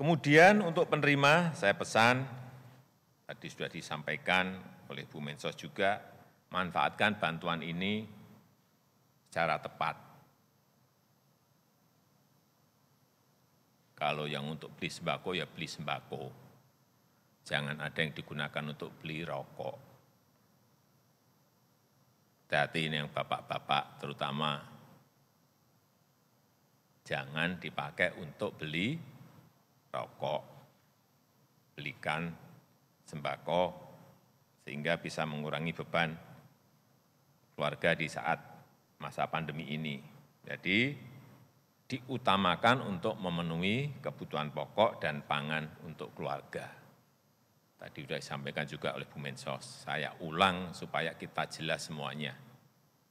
Kemudian untuk penerima, saya pesan, tadi sudah disampaikan oleh Bu Mensos juga, manfaatkan bantuan ini secara tepat. Kalau yang untuk beli sembako, ya beli sembako. Jangan ada yang digunakan untuk beli rokok. Hati-hati ini yang bapak-bapak terutama, jangan dipakai untuk beli rokok. Belikan sembako sehingga bisa mengurangi beban keluarga di saat masa pandemi ini. Jadi diutamakan untuk memenuhi kebutuhan pokok dan pangan untuk keluarga. Tadi sudah disampaikan juga oleh Bu Mensos, saya ulang supaya kita jelas semuanya.